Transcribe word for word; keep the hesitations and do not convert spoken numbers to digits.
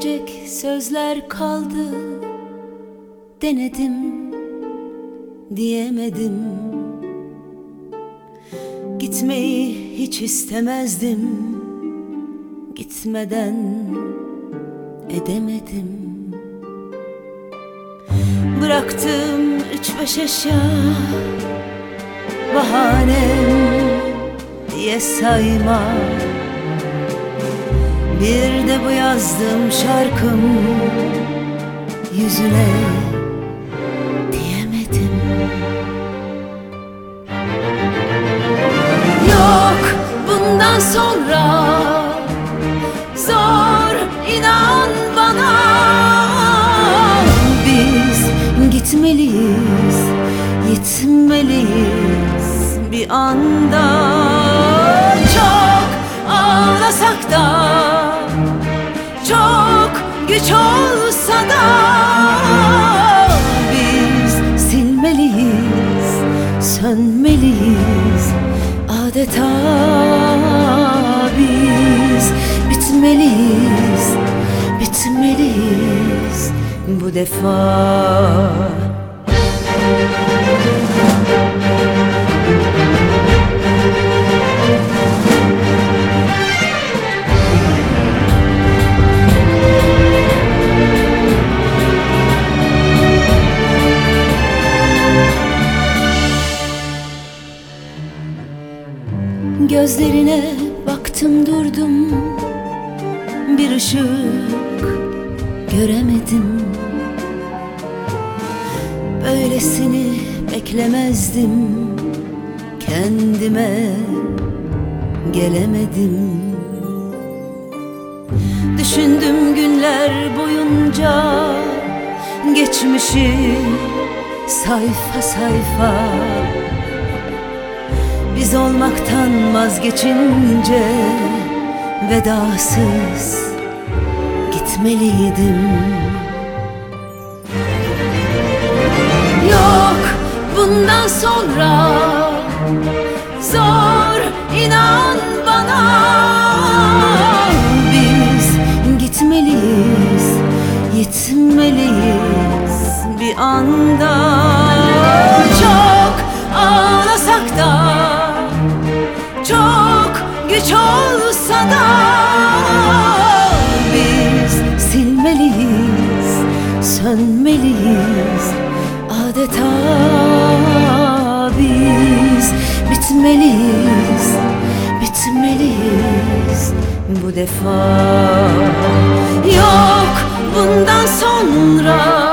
söyleyecek sözler kaldı. Denedim, diyemedim. Gitmeyi hiç istemezdim. Gitmeden edemedim. Bıraktım üç beş eşya, bahanem diye sayma. Bir de bu yazdığım şarkım yüzüne diyemedim. Yok bundan sonra, zor inan bana. Biz gitmeliyiz, gitmeliyiz bir anda. Çok ağlasak da, çok güç olsa da, biz silmeliyiz, sönmeliyiz adeta. Biz bitmeliyiz, bitmeliyiz bu defa. Gözlerine baktım durdum, bir ışık göremedim. Böylesini beklemezdim, kendime gelemedim. Düşündüm günler boyunca geçmişi sayfa sayfa. Biz olmaktan vazgeçince vedasız gitmeliydim. Yok bundan sonra, zor inan bana. Biz gitmeliyiz, gitmeliyiz bir anda. Çok ağlasak da, çok güç olsa da, biz silmeliyiz, sönmeliyiz adeta. Biz bitmeliyiz, bitmeliyiz bu defa. Yok bundan sonra,